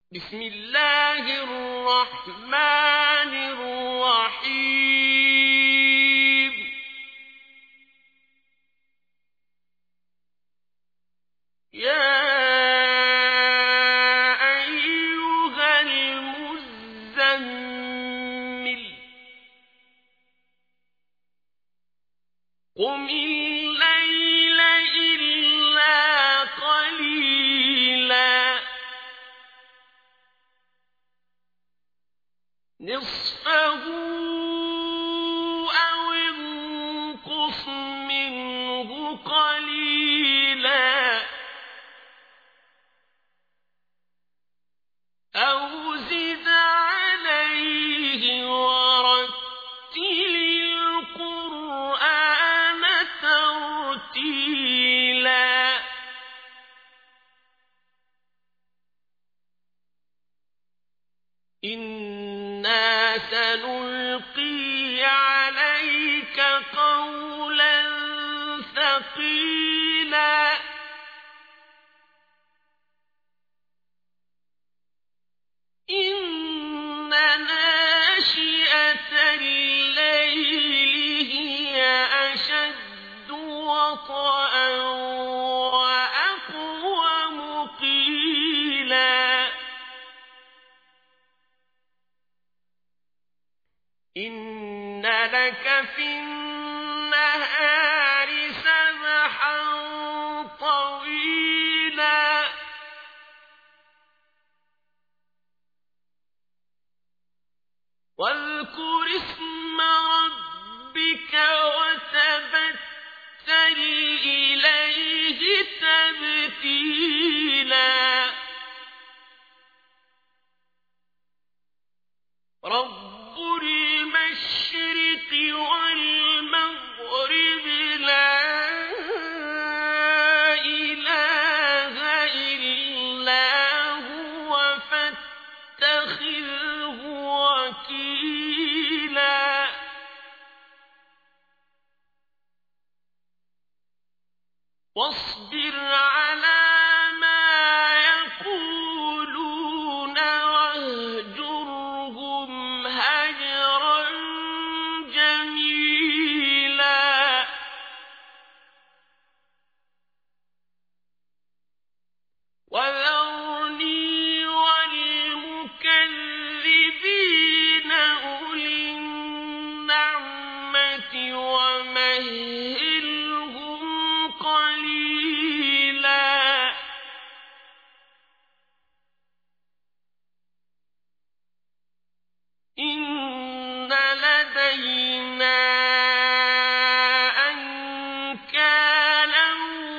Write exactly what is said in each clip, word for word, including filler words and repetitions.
بسم الله الرحمن الرحيم يا أيها المزمل قم الليل إلا قليلا نصفه أو انقص منه قليلا أو زد عليه ورتل القرآن ترتيلا إنا سنلقي عليك قولا ثقيلا إن ناشئة الليل هي أشد وطئا وأقوم قيلا إن لك في النهار سبحا طويلا واذكر اسم ربك وتبتل إليه تبتيلا رب المشرق والمغرب لا إله إلا هو فاتخذه وكيلا واصبر على ما يقولون واهجرهم هجرا جميلا وذرني والمكذبين أولي النعمة ومهلهم قليلا إن لدينا أنكالا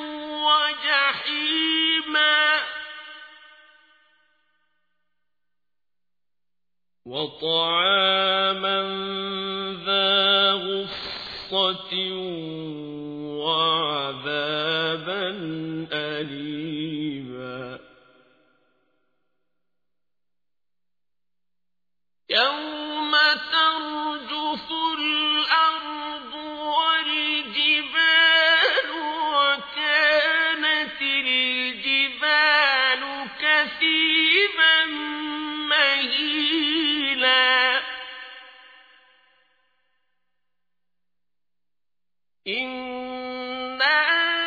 وجحيما وطعاما ذا غصة وعذابا أليما يوم ترجف الأرض والجبال وكانت الجبال كثيبا مهيلا إنا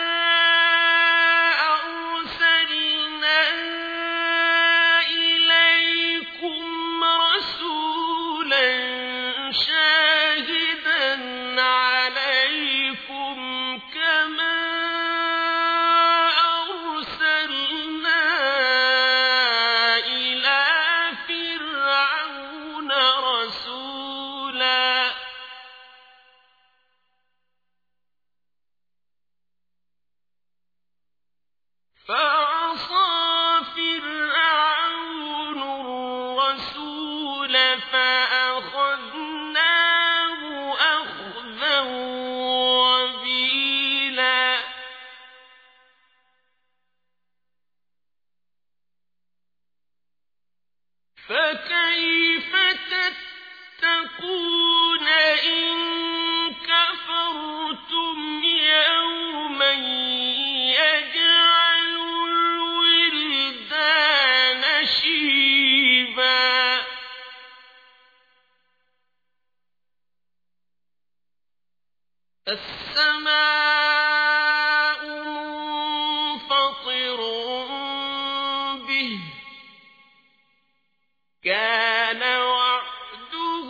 أرسلنا إليكم رسولا شاهدا عليكم كما أرسلنا إلى فرعون رسولا فعصى فرعون الرسول فأخذناه أخذا وبيلا فكيف تتقون إن كفرتم يوما يجعل الولدان شيبا السماء منفطر به كان وعده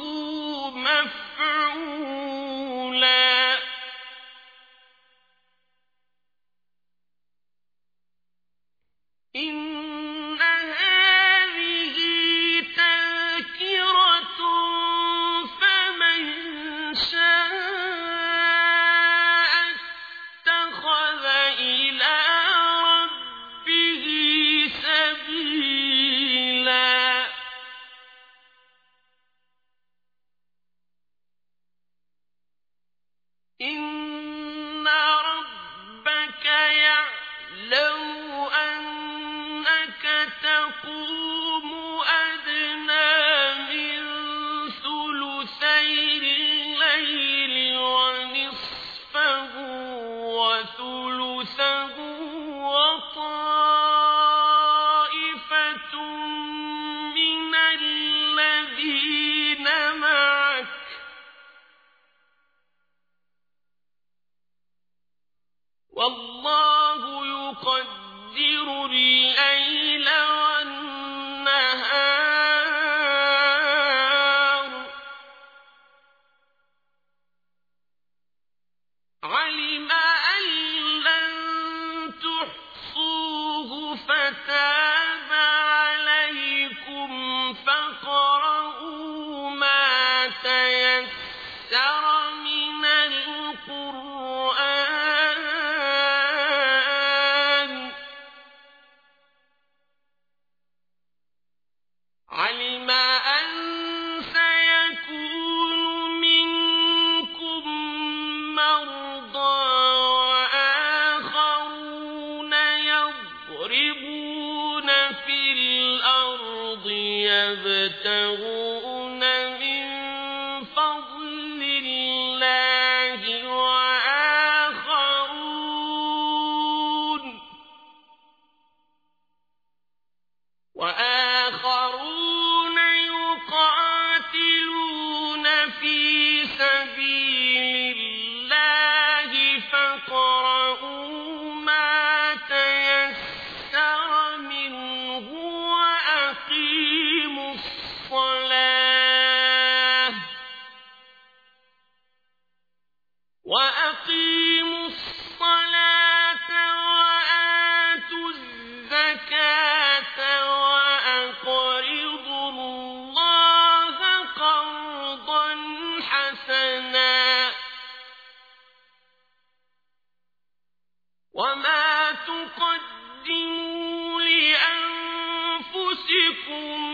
مفعولا إن هذه تذكرة فمن شاء اتخذ إلى ربه سبيلا إن ربك يعلم أنك تقوم أدنى من ثلثي الليل ونصفه وثلثه وطائفة من الذين معك والله يقدر الليل والنهار علم أن لن تحصوه فتاب عليكم فاقرؤوا ما تيسر من القرآن علم أن سيكون منكم مرضى وآخرون يضربون في الأرض يبتغون من فضل الله وآخرون وآخرون يقاتلون في سبيل الله فاقرؤوا ما تيسر منه وأقيموا الصلاة وأقيموا الصلاة وآتوا الزكاة وأقرضوا الله قرضا حسنا وما تقدموا لأنفسكم